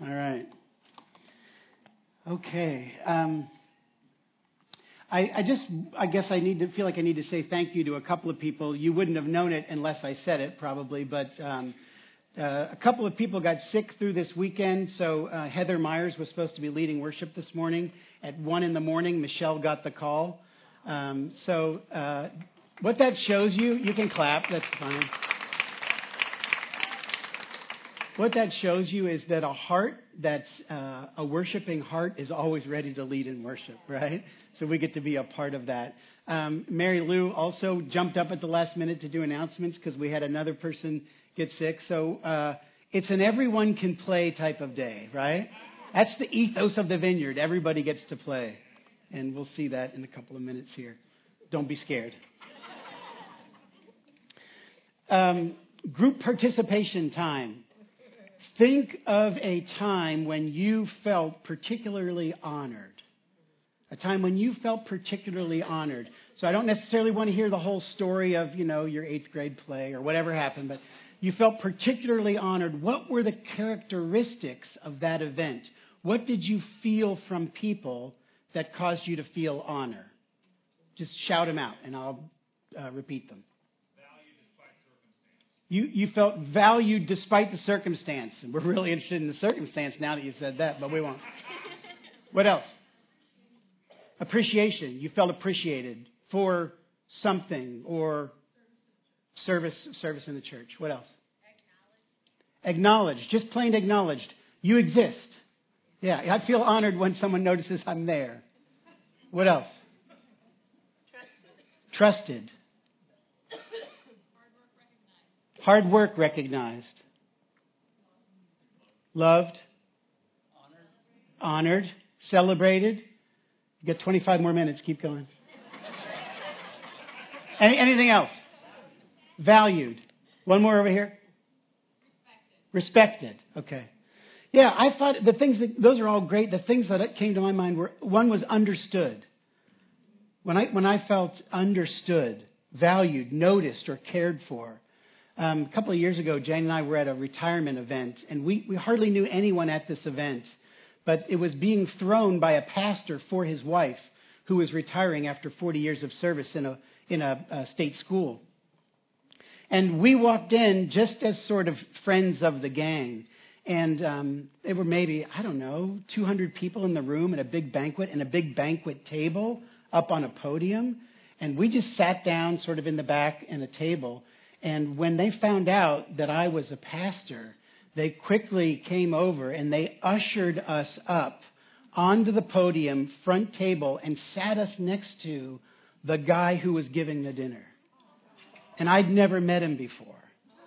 All right. Okay. I guess I feel like I need to say thank you to a couple of people. You wouldn't have known it unless I said it, probably, but a couple of people got sick through this weekend. So Heather Myers was supposed to be leading worship this morning. At 1 a.m, Michelle got the call. What that shows you can clap. That's fine. What that shows you is that a heart that's a worshiping heart is always ready to lead in worship, right? So we get to be a part of that. Mary Lou also jumped up at the last minute to do announcements because we had another person get sick. So it's an everyone can play type of day, right? That's the ethos of the Vineyard. Everybody gets to play. And we'll see that in a couple of minutes here. Don't be scared. Group participation time. Think of a time when you felt particularly honored. A time when you felt particularly honored. So I don't necessarily want to hear the whole story of, your 8th grade play or whatever happened, but you felt particularly honored. What were the characteristics of that event? What did you feel from people that caused you to feel honor? Just shout them out, and I'll repeat them. You felt valued despite the circumstance. And we're really interested in the circumstance now that you said that, but we won't. What else? Appreciation. You felt appreciated for something or service in the church. What else? Acknowledged. Just plain acknowledged. You exist. Yeah, I feel honored when someone notices I'm there. What else? Trusted. Hard work recognized. Loved. Honored. Celebrated. You got 25 more minutes. Keep going. Anything else? Valued. One more over here. Respected. Okay. Yeah, I thought those are all great. The things that came to my mind were, one was understood. When I felt understood, valued, noticed, or cared for. A couple of years ago, Jane and I were at a retirement event, and we hardly knew anyone at this event, but it was being thrown by a pastor for his wife, who was retiring after 40 years of service in a state school. And we walked in just as sort of friends of the gang, and there were maybe, 200 people in the room at a big banquet, and a big banquet table up on a podium, and we just sat down sort of in the back in a table. And when they found out that I was a pastor, they quickly came over and they ushered us up onto the podium, front table, and sat us next to the guy who was giving the dinner. And I'd never met him before.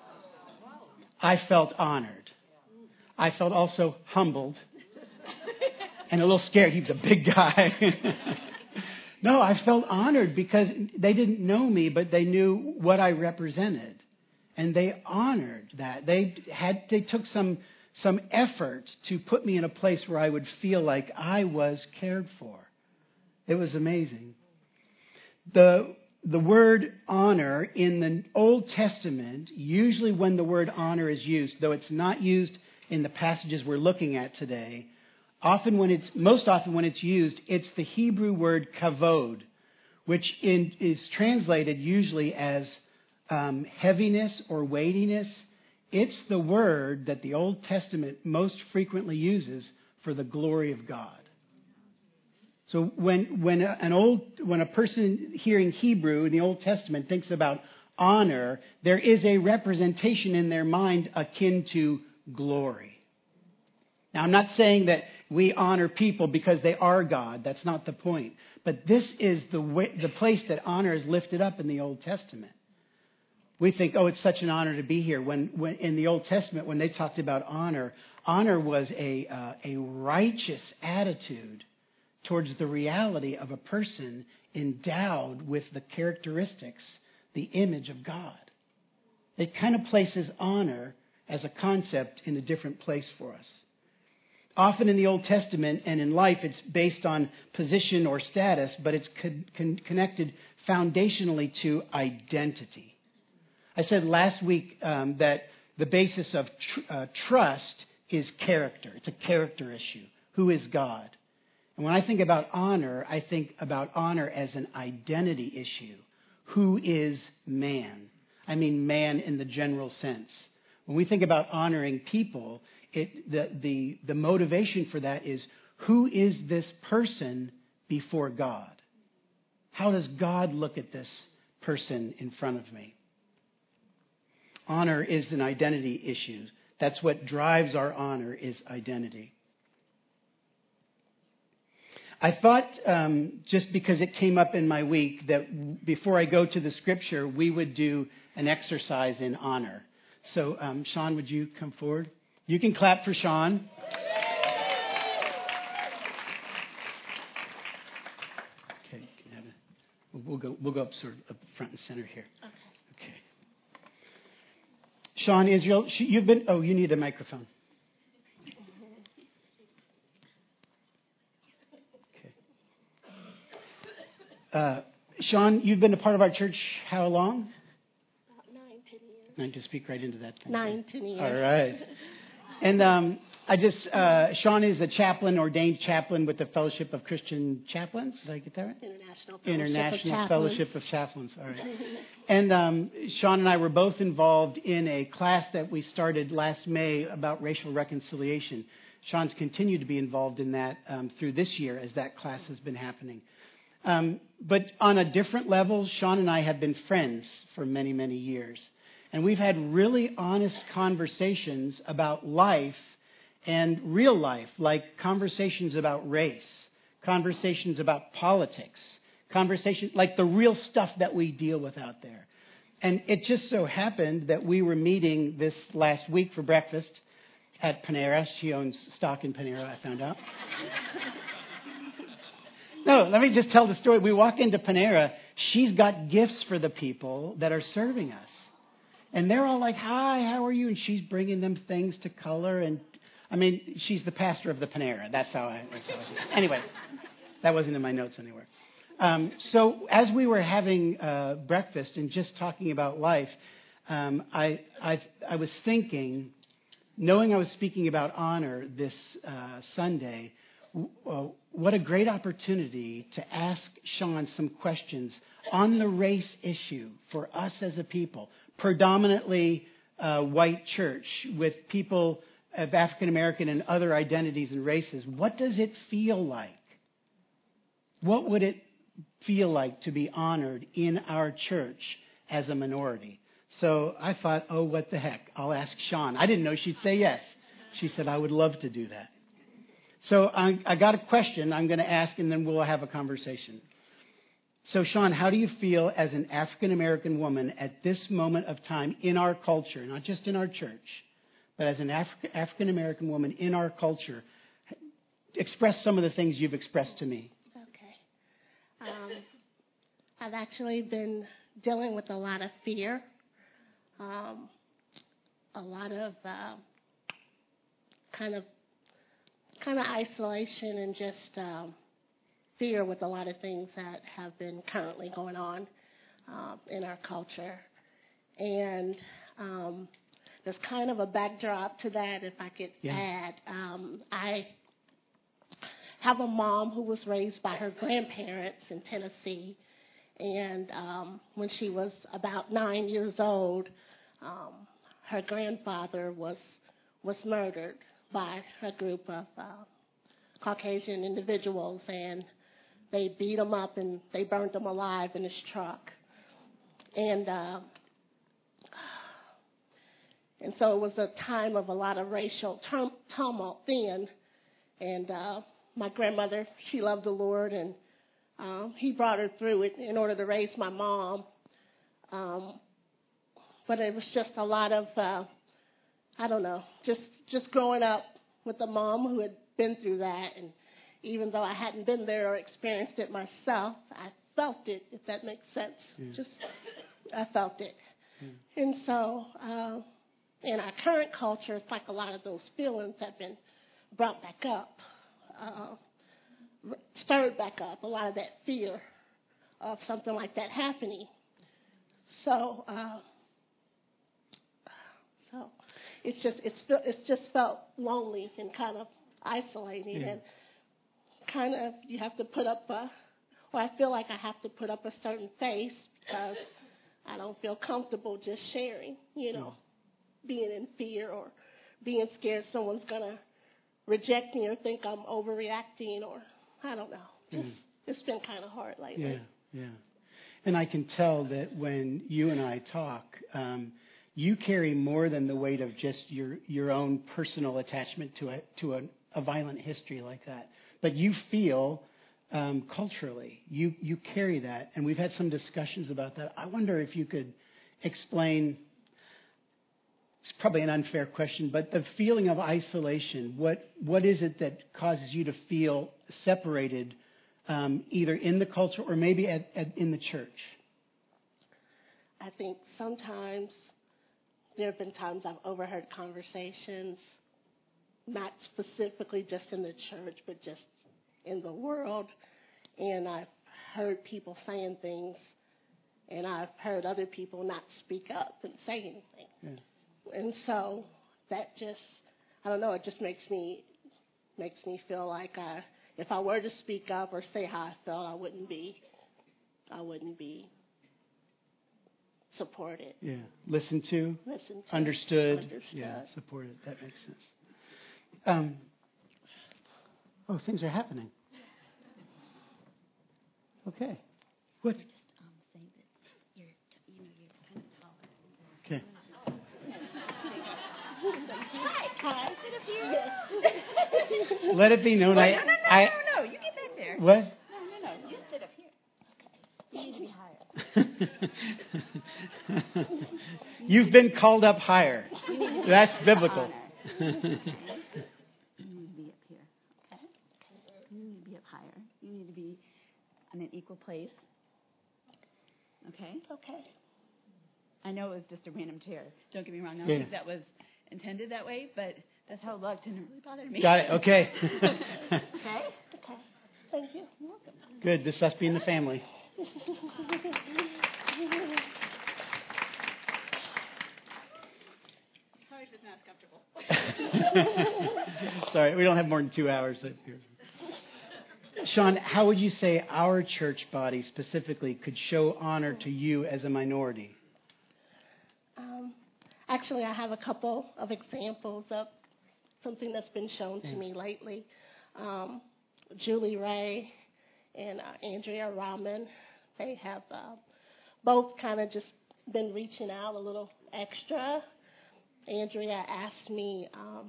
I felt honored. I felt also humbled and a little scared. He was a big guy. No, I felt honored because they didn't know me, but they knew what I represented. And they honored that. They took some effort to put me in a place where I would feel like I was cared for. It was amazing. The word honor in the Old Testament, usually when the word honor is used, though it's not used in the passages we're looking at today, most often when it's used, it's the Hebrew word kavod, which is translated usually as heaviness or weightiness. It's the word that the Old Testament most frequently uses for the glory of God. So when a person hearing Hebrew in the Old Testament thinks about honor, there is a representation in their mind akin to glory. Now, I'm not saying that we honor people because they are God. That's not the point. But this is the place that honor is lifted up in the Old Testament. We think, it's such an honor to be here. When in the Old Testament, when they talked about honor was a righteous attitude towards the reality of a person endowed with the characteristics, the image of God. It kind of places honor as a concept in a different place for us. Often in the Old Testament and in life, it's based on position or status, but it's connected foundationally to identity. I said last week that the basis of trust is character. It's a character issue. Who is God? And when I think about honor, I think about honor as an identity issue. Who is man? I mean man in the general sense. When we think about honoring people, the motivation for that is, who is this person before God? How does God look at this person in front of me? Honor is an identity issue. That's what drives our honor, is identity. I thought, just because it came up in my week, that before I go to the scripture, we would do an exercise in honor. So, Sean, would you come forward? You can clap for Sean. Okay, we'll go up sort of up front and center here. Okay. Sean Israel, you've been. Oh, you need a microphone. Sean, you've been a part of our church how long? About 9, 10 years. I just speak right into that. 9, 10 years. All right. And Sean is a chaplain, ordained chaplain with the Fellowship of Christian Chaplains. Did I get that right? International Fellowship of Chaplains. All right. And Sean and I were both involved in a class that we started last May about racial reconciliation. Sean's continued to be involved in that through this year as that class has been happening. But on a different level, Sean and I have been friends for many, many years. And we've had really honest conversations about life and real life, like conversations about race, conversations about politics, conversations like the real stuff that we deal with out there. And it just so happened that we were meeting this last week for breakfast at Panera. She owns stock in Panera, I found out. No, let me just tell the story. We walk into Panera. She's got gifts for the people that are serving us. And they're all like, hi, how are you? And she's bringing them things to color. And, I mean, she's the pastor of the Panera. That's how I Anyway, that wasn't in my notes anywhere. So as we were having breakfast and just talking about life, I was thinking, knowing I was speaking about honor this Sunday, what a great opportunity to ask Sean some questions on the race issue for us as a people, predominantly white church with people of African American and other identities and races. What does it feel like? What would it feel like to be honored in our church as a minority? So I thought, oh, what the heck? I'll ask Sean. I didn't know she'd say yes. She said, I would love to do that. So I got a question I'm going to ask, and then we'll have a conversation. So, Sean, how do you feel as an African-American woman at this moment of time in our culture, not just in our church, but as an African-American woman in our culture? Express some of the things you've expressed to me. Okay. I've actually been dealing with a lot of fear, a lot of kind of isolation and just fear with a lot of things that have been currently going on in our culture. And there's kind of a backdrop to that, if I could add. I have a mom who was raised by her grandparents in Tennessee. And when she was about 9 years old, her grandfather was murdered by a group of Caucasian individuals, and they beat him up and they burned him alive in his truck. And so it was a time of a lot of racial tumult then. And my grandmother, she loved the Lord, and he brought her through it in order to raise my mom. But it was just a lot of, I don't know, just growing up with a mom who had been through that. And even though I hadn't been there or experienced it myself, I felt it, if that makes sense. I felt it. And so in our current culture, it's like a lot of those feelings have been brought back up, stirred back up, a lot of that fear of something like that happening. So it's just felt lonely and kind of isolating, and kind of you have to put up I feel like I have to put up a certain face because I don't feel comfortable just sharing, being in fear or being scared someone's going to reject me or think I'm overreacting, or I don't know. It's been kind of hard lately. Yeah. And I can tell that when you and I talk, you carry more than the weight of just your own personal attachment to a violent history like that. But you feel culturally, you carry that, and we've had some discussions about that. I wonder if you could explain. It's probably an unfair question, but the feeling of isolation. What is it that causes you to feel separated, either in the culture or maybe in the church? I think sometimes there have been times I've overheard conversations, not specifically just in the church, but just in the world, and I've heard people saying things, and I've heard other people not speak up and say anything. Yeah. And so that just, I don't know, it just makes me feel like if I were to speak up or say how I felt, I wouldn't be supported. Yeah. Listened to. Understood. Yeah, supported. That makes sense. Things are happening. Okay. What? Just saying that you're kind of taller. Okay. Hi, sit up here. Let it be known. No, you get back there. What? No, you sit up here. You need to be higher. You've been called up higher. That's biblical. You need to be up here. Okay? You need to be up higher. You need to be on an equal place. Okay? Okay. I know it was just a random chair. Don't get me wrong. I don't Yeah. think that was intended that way, but that's how it looked, and it really bothered me. Got it. Okay. Okay? Okay. Thank you. You're welcome. Good. This must be in the family. Sorry if it's not comfortable. Sorry, we don't have more than 2 hours. Sean, how would you say our church body specifically could show honor to you as a minority? Actually, I have a couple of examples of something that's been shown to me lately. Julie Ray and Andrea Rahman, they have both kind of just been reaching out a little extra. Andrea asked me,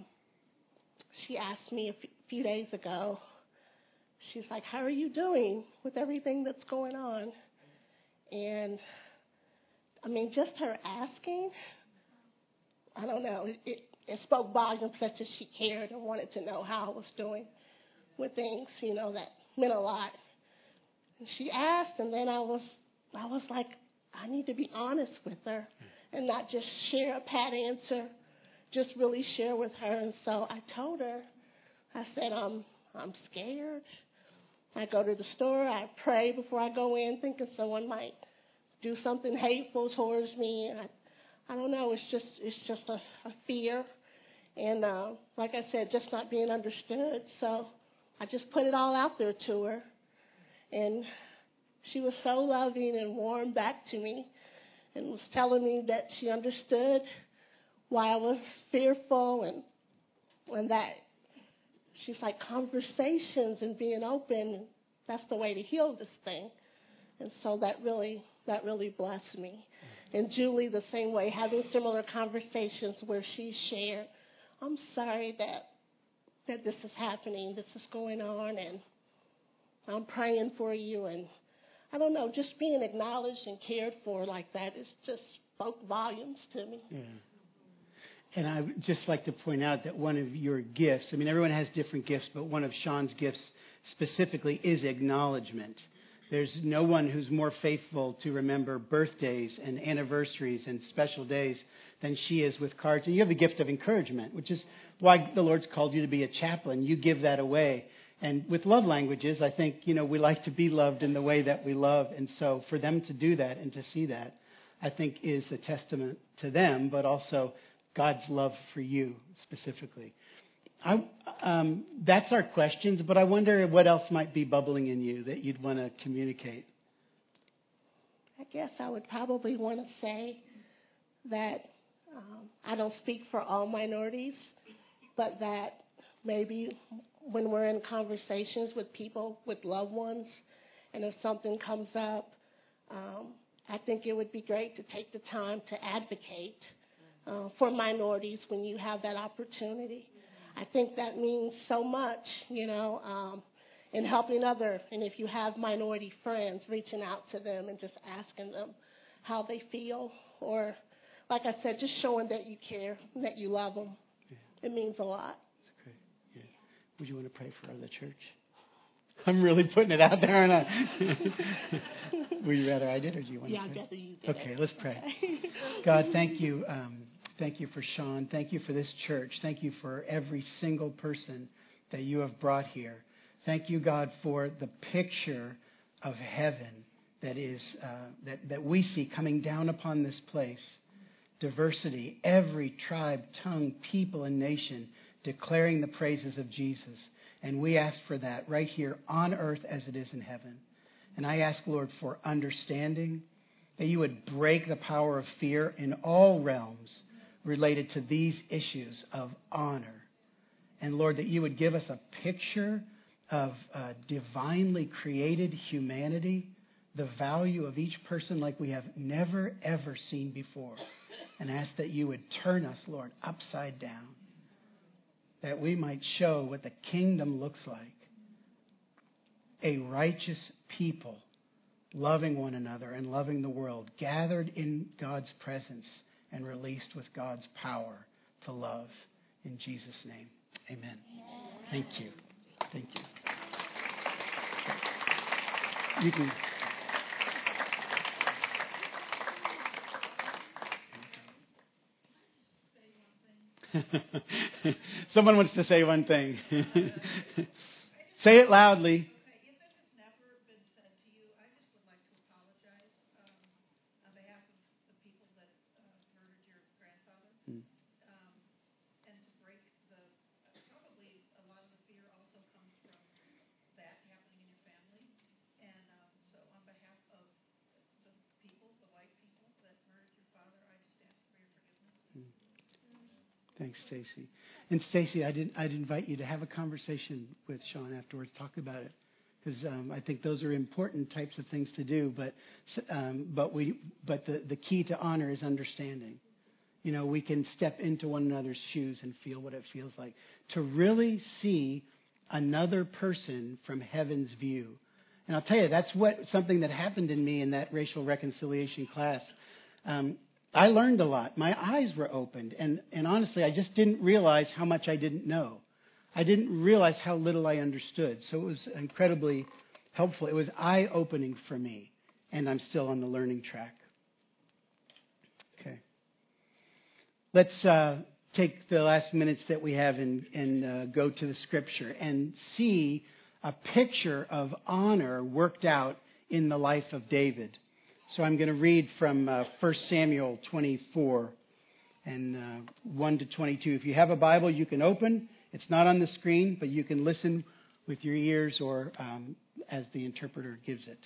a few days ago, she's like, how are you doing with everything that's going on? And, just her asking, I don't know, it spoke volumes that just she cared and wanted to know how I was doing with things, that meant a lot. And she asked, and then I was like, I need to be honest with her and not just share a pat answer, just really share with her. And so I told her, I said, I'm scared. I go to the store, I pray before I go in, thinking someone might do something hateful towards me. And I don't know, it's just a fear. And like I said, just not being understood. So I just put it all out there to her. And she was so loving and warm back to me and was telling me that she understood why I was fearful and that she's like, conversations and being open, that's the way to heal this thing. And so that really blessed me. And Julie, the same way, having similar conversations where she shared, I'm sorry that this is happening, this is going on, and I'm praying for you. And I don't know, just being acknowledged and cared for like that is just spoke volumes to me. Yeah. And I would just like to point out that one of your gifts, everyone has different gifts, but one of Sean's gifts specifically is acknowledgement. There's no one who's more faithful to remember birthdays and anniversaries and special days than she is with cards. And you have the gift of encouragement, which is why the Lord's called you to be a chaplain. You give that away. And with love languages, I think, we like to be loved in the way that we love. And so for them to do that and to see that, I think is a testament to them, but also God's love for you specifically. That's our questions, but I wonder what else might be bubbling in you that you'd want to communicate. I guess I would probably want to say that I don't speak for all minorities, but that maybe when we're in conversations with people, with loved ones, and if something comes up, I think it would be great to take the time to advocate for minorities when you have that opportunity. I think that means so much, in helping others. And if you have minority friends, reaching out to them and just asking them how they feel, or, like I said, just showing that you care, that you love them. Yeah. It means a lot. That's great. Yeah. Would you want to pray for the church? I'm really putting it out there, aren't I? Would you rather I did, or do you want to pray? Yeah, I'd rather you did. Okay, let's pray. Okay. God, thank you. Thank you for Sean. Thank you for this church. Thank you for every single person that you have brought here. Thank you, God, for the picture of heaven that is that we see coming down upon this place. Diversity, every tribe, tongue, people, and nation declaring the praises of Jesus. And we ask for that right here on earth as it is in heaven. And I ask, Lord, for understanding, that you would break the power of fear in all realms related to these issues of honor. And Lord, that you would give us a picture of divinely created humanity, the value of each person like we have never, ever seen before. And ask that you would turn us, Lord, upside down, that we might show what the kingdom looks like. A righteous people loving one another and loving the world, gathered in God's presence and released with God's power to love. In Jesus' name, amen. Thank you. Thank you. You can... Someone wants to say one thing. Say it loudly. Thanks, Stacy. And Stacy, I'd invite you to have a conversation with Sean afterwards. Talk about it, because I think those are important types of things to do. But the key to honor is understanding. We can step into one another's shoes and feel what it feels like to really see another person from heaven's view. And I'll tell you, that's something that happened in me in that racial reconciliation class. I learned a lot. My eyes were opened. And honestly, I just didn't realize how much I didn't know. I didn't realize how little I understood. So it was incredibly helpful. It was eye-opening for me. And I'm still on the learning track. Okay. Let's take the last minutes that we have and go to the Scripture and see a picture of honor worked out in the life of David. So I'm going to read from 1 Samuel 24 and 1 to 22. If you have a Bible, you can open. It's not on the screen, but you can listen with your ears or as the interpreter gives it.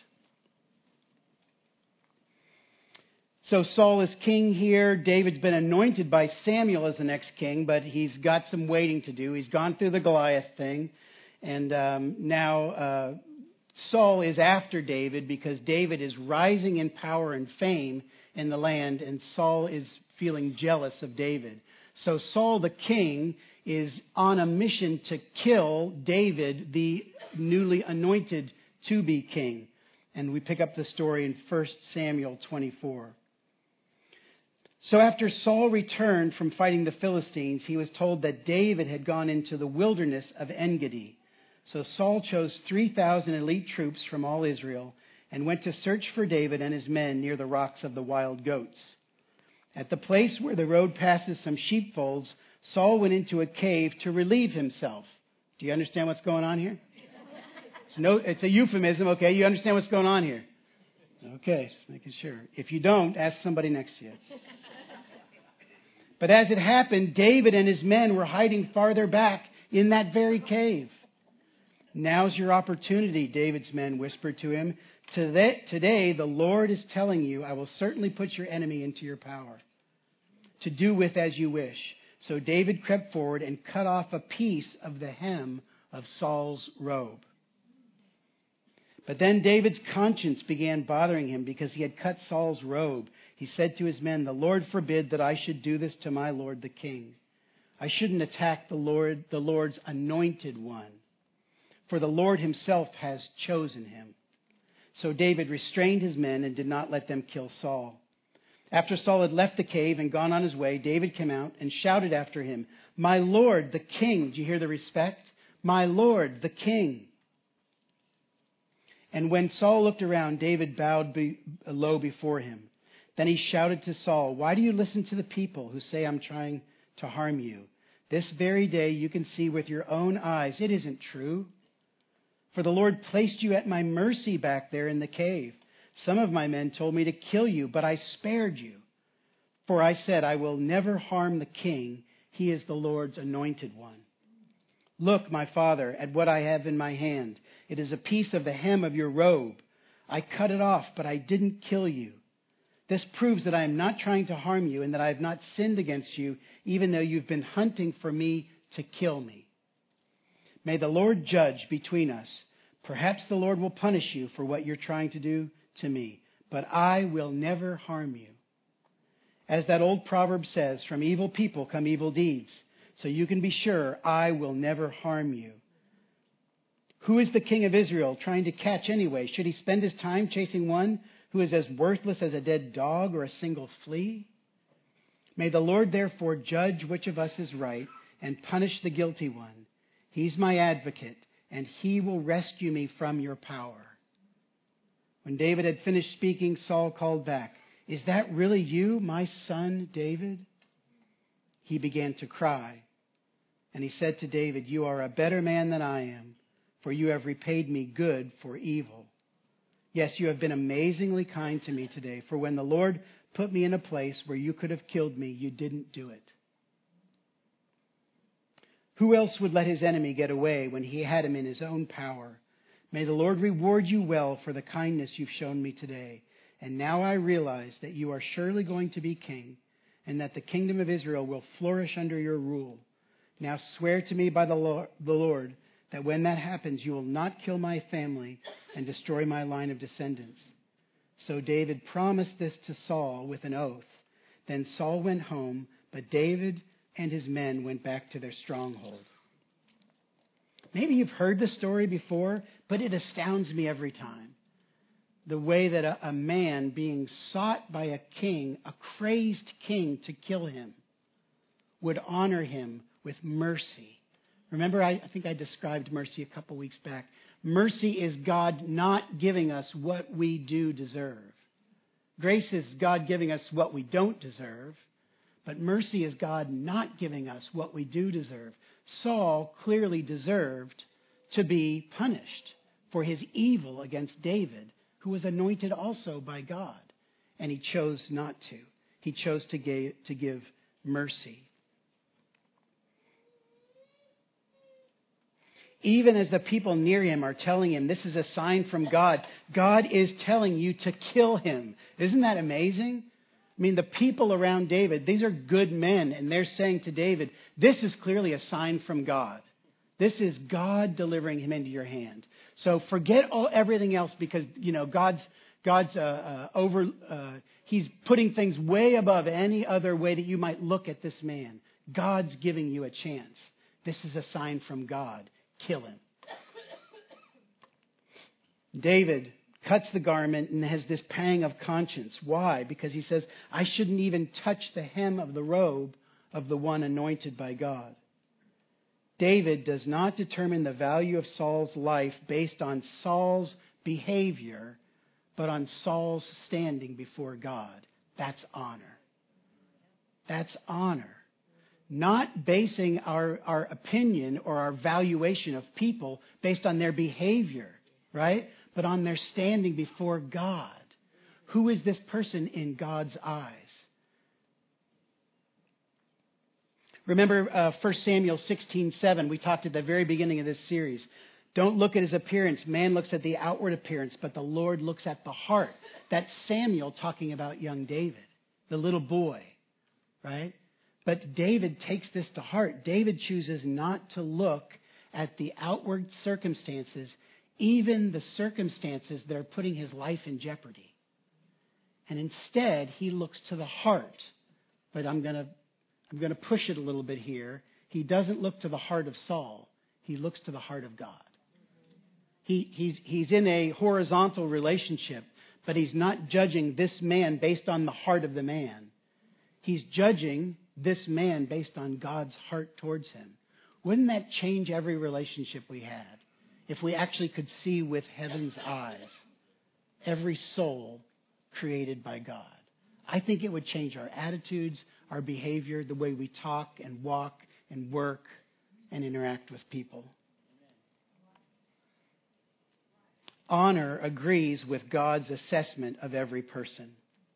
So Saul is king here. David's been anointed by Samuel as the next king, but he's got some waiting to do. He's gone through the Goliath thing. And now Saul is after David because David is rising in power and fame in the land, and Saul is feeling jealous of David. So Saul the king is on a mission to kill David, the newly anointed to be king. And we pick up the story in 1 Samuel 24. So after Saul returned from fighting the Philistines, he was told that David had gone into the wilderness of En-Gedi. So Saul chose 3,000 elite troops from all Israel and went to search for David and his men near the rocks of the wild goats. At the place where the road passes some sheepfolds, Saul went into a cave to relieve himself. Do you understand what's going on here? It's a euphemism, okay? You understand what's going on here? Okay, just making sure. If you don't, ask somebody next to you. But as it happened, David and his men were hiding farther back in that very cave. Now's your opportunity, David's men whispered to him. Today, the Lord is telling you, I will certainly put your enemy into your power, to do with as you wish. So David crept forward and cut off a piece of the hem of Saul's robe. But then David's conscience began bothering him because he had cut Saul's robe. He said to his men, the Lord forbid that I should do this to my lord the king. I shouldn't attack the Lord's anointed one, for the Lord himself has chosen him. So David restrained his men and did not let them kill Saul. After Saul had left the cave and gone on his way, David came out and shouted after him, my lord the king. Do you hear the respect? My lord the king. And when Saul looked around, David bowed low before him. Then he shouted to Saul, why do you listen to the people who say I'm trying to harm you? This very day you can see with your own eyes it isn't true. For the Lord placed you at my mercy back there in the cave. Some of my men told me to kill you, but I spared you. For I said, I will never harm the king. He is the Lord's anointed one. Look, my father, at what I have in my hand. It is a piece of the hem of your robe. I cut it off, but I didn't kill you. This proves that I am not trying to harm you and that I have not sinned against you, even though you've been hunting for me to kill me. May the Lord judge between us. Perhaps the Lord will punish you for what you're trying to do to me, but I will never harm you. As that old proverb says, from evil people come evil deeds. So you can be sure I will never harm you. Who is the king of Israel trying to catch anyway? Should he spend his time chasing one who is as worthless as a dead dog or a single flea? May the Lord therefore judge which of us is right and punish the guilty one. He's my advocate, and he will rescue me from your power. When David had finished speaking, Saul called back, is that really you, my son David? He began to cry, and he said to David, you are a better man than I am, for you have repaid me good for evil. Yes, you have been amazingly kind to me today, for when the Lord put me in a place where you could have killed me, you didn't do it. Who else would let his enemy get away when he had him in his own power? May the Lord reward you well for the kindness you've shown me today. And now I realize that you are surely going to be king, and that the kingdom of Israel will flourish under your rule. Now swear to me by the Lord that when that happens, you will not kill my family and destroy my line of descendants. So David promised this to Saul with an oath. Then Saul went home, but David and his men went back to their stronghold. Maybe you've heard the story before, but it astounds me every time. The way that a man being sought by a king, a crazed king to kill him, would honor him with mercy. Remember, I think I described mercy a couple weeks back. Mercy is God not giving us what we do deserve. Grace is God giving us what we don't deserve. But mercy is God not giving us what we do deserve. Saul clearly deserved to be punished for his evil against David, who was anointed also by God. And he chose not to. He chose to give mercy. Even as the people near him are telling him, this is a sign from God, God is telling you to kill him. Isn't that amazing? I mean, the people around David, these are good men, and they're saying to David, this is clearly a sign from God. This is God delivering him into your hand. So forget everything else because, he's putting things way above any other way that you might look at this man. God's giving you a chance. This is a sign from God. Kill him. David cuts the garment and has this pang of conscience. Why? Because he says, I shouldn't even touch the hem of the robe of the one anointed by God. David does not determine the value of Saul's life based on Saul's behavior, but on Saul's standing before God. That's honor. That's honor. Not basing our opinion or our valuation of people based on their behavior, right? But on their standing before God. Who is this person in God's eyes? Remember 1 Samuel 16:7. We talked at the very beginning of this series. Don't look at his appearance. Man looks at the outward appearance, but the Lord looks at the heart. That's Samuel talking about young David, the little boy, right? But David takes this to heart. David chooses not to look at the outward circumstances, even the circumstances that are putting his life in jeopardy. And instead, he looks to the heart. But I'm going to push it a little bit here. He doesn't look to the heart of Saul. He looks to the heart of God. He's in a horizontal relationship, but he's not judging this man based on the heart of the man. He's judging this man based on God's heart towards him. Wouldn't that change every relationship we had if we actually could see with heaven's eyes every soul created by God? I think it would change our attitudes, our behavior, the way we talk and walk and work and interact with people. Honor agrees with God's assessment of every person.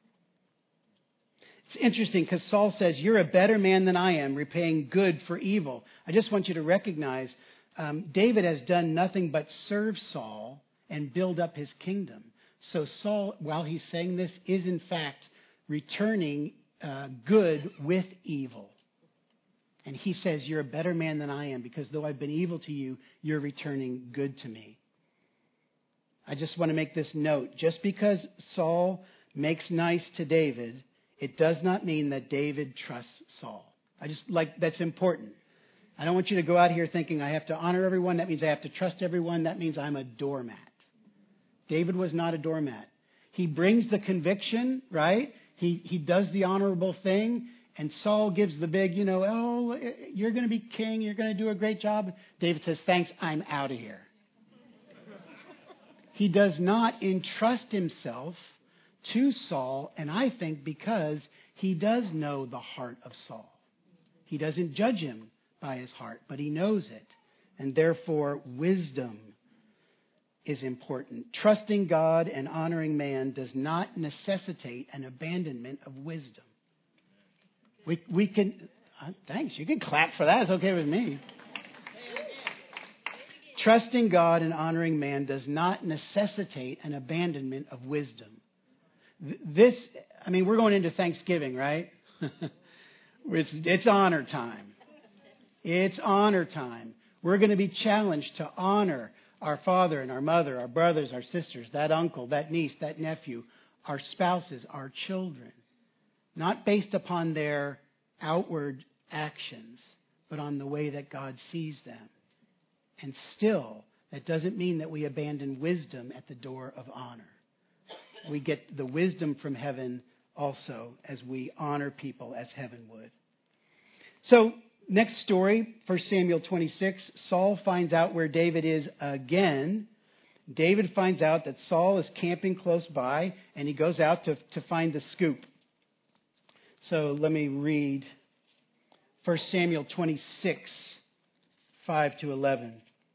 It's interesting because Saul says, you're a better man than I am, repaying good for evil. I just want you to recognize David has done nothing but serve Saul and build up his kingdom. So Saul, while he's saying this, is in fact returning good with evil. And he says, you're a better man than I am because though I've been evil to you, you're returning good to me. I just want to make this note. Just because Saul makes nice to David, it does not mean that David trusts Saul. That's important. I don't want you to go out here thinking I have to honor everyone. That means I have to trust everyone. That means I'm a doormat. David was not a doormat. He brings the conviction, right? He does the honorable thing. And Saul gives the big, oh, you're going to be king. You're going to do a great job. David says, thanks, I'm out of here. He does not entrust himself to Saul, and I think because he does know the heart of Saul. He doesn't judge him by his heart, but he knows it. And therefore, wisdom is important. Trusting God and honoring man does not necessitate an abandonment of wisdom. We can, thanks, you can clap for that. It's okay with me. Trusting God and honoring man does not necessitate an abandonment of wisdom. We're going into Thanksgiving, right? It's honor time. It's honor time. We're going to be challenged to honor our father and our mother, our brothers, our sisters, that uncle, that niece, that nephew, our spouses, our children. Not based upon their outward actions, but on the way that God sees them. And still, that doesn't mean that we abandon wisdom at the door of honor. We get the wisdom from heaven also as we honor people as heaven would. So, next story, 1 Samuel 26. Saul finds out where David is again. David finds out that Saul is camping close by, and he goes out to find the scoop. So let me read 1 Samuel 26, 5 to 11.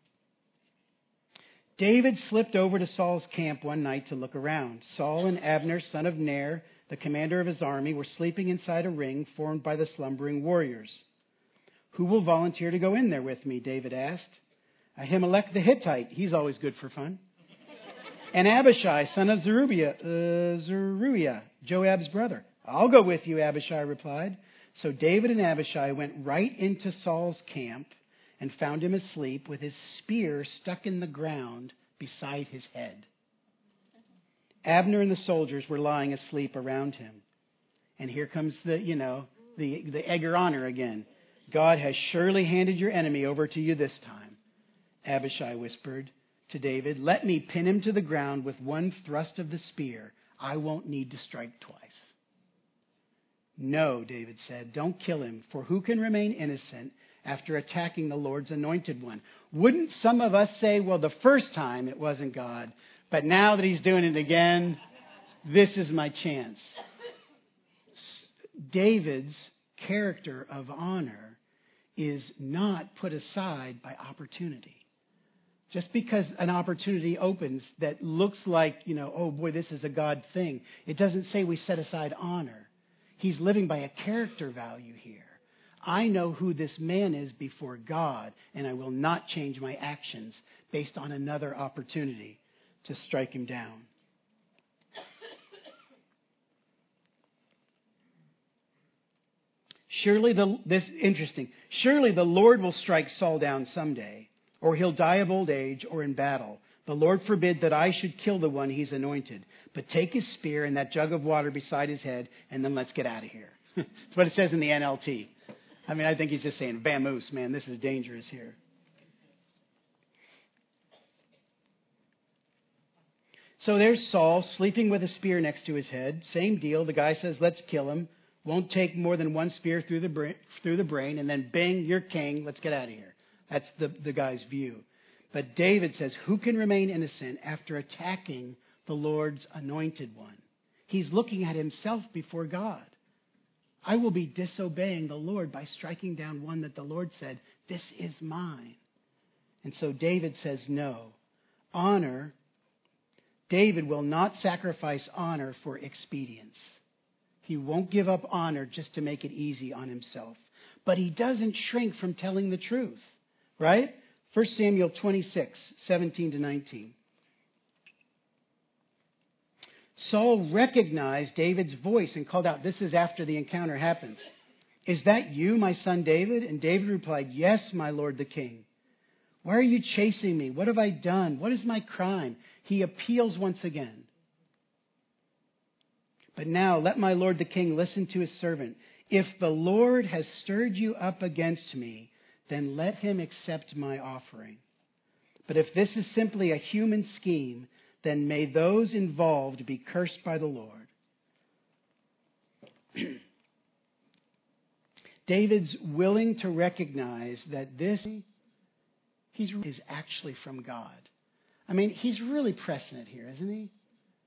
David slipped over to Saul's camp one night to look around. Saul and Abner, son of Ner, the commander of his army, were sleeping inside a ring formed by the slumbering warriors. Who will volunteer to go in there with me? David asked. Ahimelech the Hittite, he's always good for fun. And Abishai, son of Zeruiah, Joab's brother. I'll go with you, Abishai replied. So David and Abishai went right into Saul's camp and found him asleep with his spear stuck in the ground beside his head. Abner and the soldiers were lying asleep around him. And here comes the egg your honor again. God has surely handed your enemy over to you this time. Abishai whispered to David, let me pin him to the ground with one thrust of the spear. I won't need to strike twice. No, David said, don't kill him, for who can remain innocent after attacking the Lord's anointed one? Wouldn't some of us say, well, the first time it wasn't God, but now that he's doing it again, this is my chance. David's character of honor is not put aside by opportunity. Just because an opportunity opens that looks like, oh boy, this is a God thing, it doesn't say we set aside honor. He's living by a character value here. I know who this man is before God, and I will not change my actions based on another opportunity to strike him down. Surely the Lord will strike Saul down someday, or he'll die of old age or in battle. The Lord forbid that I should kill the one he's anointed. But take his spear and that jug of water beside his head, and then let's get out of here. That's what it says in the NLT. I mean, I think he's just saying, vamoose, man, this is dangerous here. So there's Saul sleeping with a spear next to his head. Same deal. The guy says, let's kill him. Won't take more than one spear through the brain, and then bang, you're king. Let's get out of here. That's the guy's view. But David says, who can remain innocent after attacking the Lord's anointed one? He's looking at himself before God. I will be disobeying the Lord by striking down one that the Lord said, this is mine. And so David says no. David will not sacrifice honor for expedience. He won't give up honor just to make it easy on himself. But he doesn't shrink from telling the truth, right? 1 Samuel 26, 17 to 19. Saul recognized David's voice and called out, this is after the encounter happens. Is that you, my son David? And David replied, yes, my lord the king. Why are you chasing me? What have I done? What is my crime? He appeals once again. But now let my lord the king listen to his servant. If the Lord has stirred you up against me, then let him accept my offering. But if this is simply a human scheme, then may those involved be cursed by the Lord. David's willing to recognize that this is actually from God. I mean, he's really pressing it here, isn't he?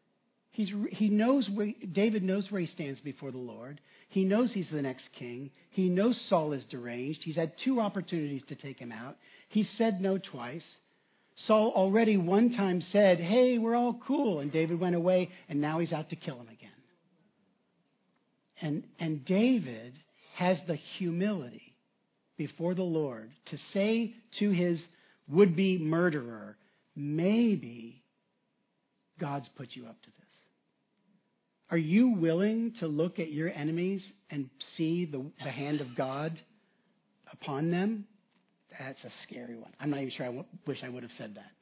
David knows where he stands before the Lord. He knows he's the next king. He knows Saul is deranged. He's had 2 opportunities to take him out. He said no twice. Saul already one time said, hey, we're all cool. And David went away, and now he's out to kill him again. And David has the humility before the Lord to say to his would-be murderer, maybe God's put you up to this. Are you willing to look at your enemies and see the hand of God upon them? That's a scary one. I'm not even sure I wish I would have said that.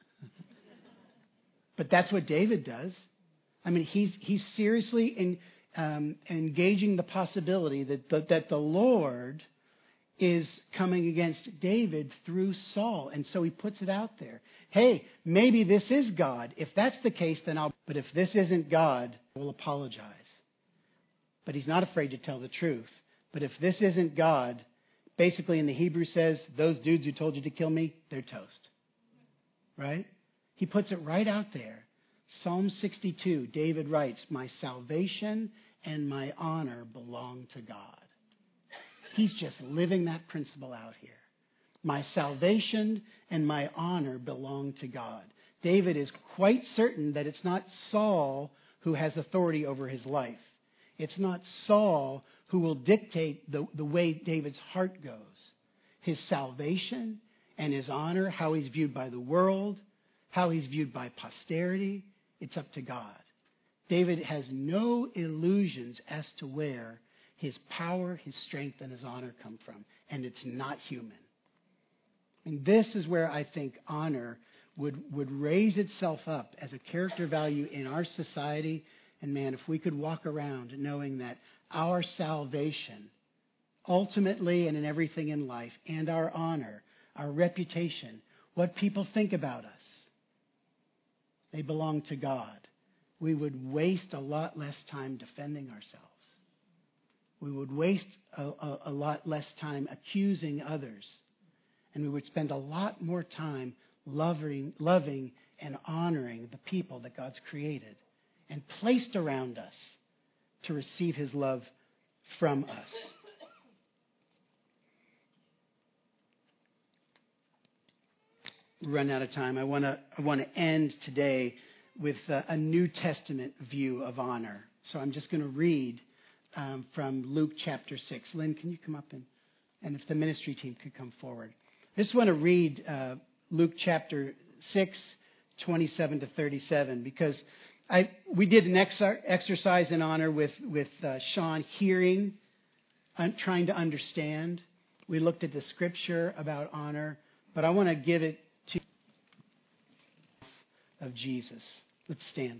But that's what David does. I mean, he's seriously engaging the possibility that the Lord is coming against David through Saul. And so he puts it out there. Hey, maybe this is God. If that's the case, then but if this isn't God, I will apologize. But he's not afraid to tell the truth. But if this isn't God, basically in the Hebrew says, those dudes who told you to kill me, they're toast. Right? He puts it right out there. Psalm 62, David writes, my salvation and my honor belong to God. He's just living that principle out here. My salvation and my honor belong to God. David is quite certain that it's not Saul who has authority over his life. It's not Saul who will dictate the way David's heart goes. His salvation and his honor, how he's viewed by the world, how he's viewed by posterity, it's up to God. David has no illusions as to where his power, his strength, and his honor come from. And it's not human. And this is where I think honor would raise itself up as a character value in our society. And man, if we could walk around knowing that our salvation, ultimately and in everything in life, and our honor, our reputation, what people think about us, they belong to God. We would waste a lot less time defending ourselves. We would waste a lot less time accusing others. And we would spend a lot more time loving and honoring the people that God's created and placed around us to receive his love from us. We run out of time. I want to end today with a New Testament view of honor. So I'm just going to read from Luke chapter 6. Lynn, can you come up and And if the ministry team could come forward. I just want to read Luke chapter 6, 27 to 37, because we did an exercise in honor with Sean hearing, trying to understand. We looked at the scripture about honor, but I want to give it to of Jesus. Let's stand.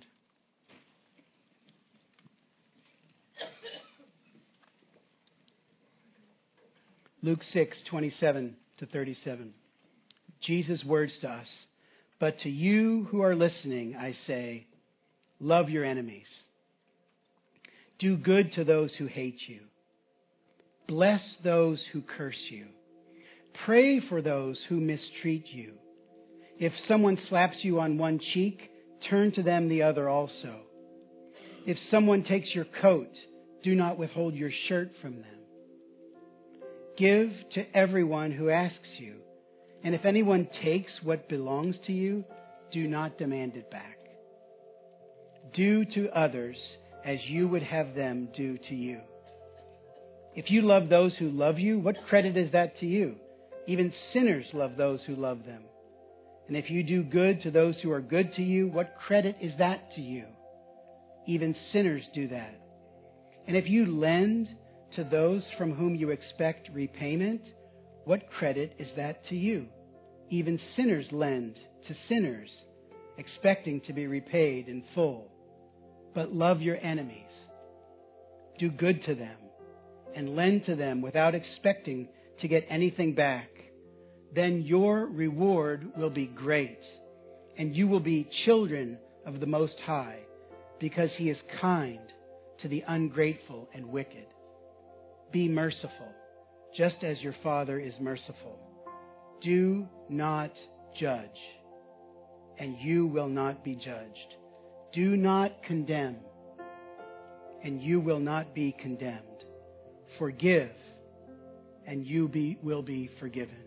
Luke 6, 27 to 37. Jesus' words to us. But to you who are listening, I say, love your enemies. Do good to those who hate you. Bless those who curse you. Pray for those who mistreat you. If someone slaps you on one cheek, turn to them the other also. If someone takes your coat, do not withhold your shirt from them. Give to everyone who asks you, and if anyone takes what belongs to you, do not demand it back. Do to others as you would have them do to you. If you love those who love you, what credit is that to you? Even sinners love those who love them. And if you do good to those who are good to you, what credit is that to you? Even sinners do that. And if you lend to those from whom you expect repayment, what credit is that to you? Even sinners lend to sinners, expecting to be repaid in full. But love your enemies. Do good to them, and lend to them without expecting to get anything back. Then your reward will be great, and you will be children of the Most High, because He is kind to the ungrateful and wicked. Be merciful, just as your Father is merciful. Do not judge, and you will not be judged. Do not condemn, and you will not be condemned. Forgive, and you will be forgiven.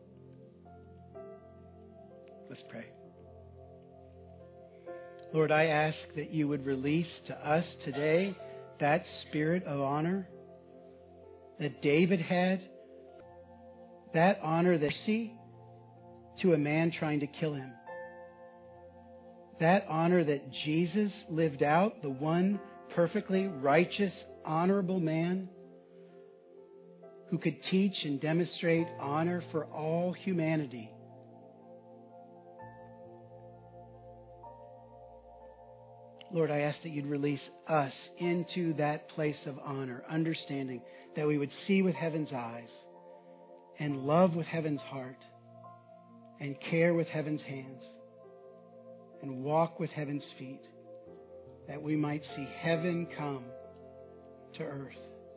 Let's pray. Lord, I ask that you would release to us today that spirit of honor that David had, that honor that see to a man trying to kill him. That honor that Jesus lived out, the one perfectly righteous, honorable man who could teach and demonstrate honor for all humanity. Lord, I ask that you'd release us into that place of honor, understanding that we would see with heaven's eyes and love with heaven's heart and care with heaven's hands and walk with heaven's feet, that we might see heaven come to earth.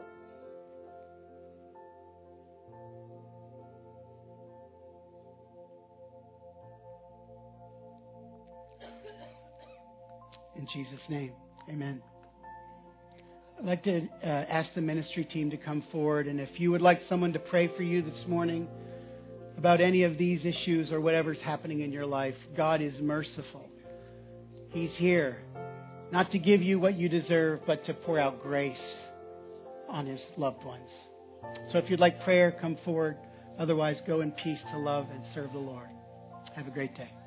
In Jesus' name, amen. I'd like to ask the ministry team to come forward, and if you would like someone to pray for you this morning about any of these issues or whatever's happening in your life, God is merciful. He's here, not to give you what you deserve, but to pour out grace on His loved ones. So if you'd like prayer, come forward. Otherwise, go in peace to love and serve the Lord. Have a great day.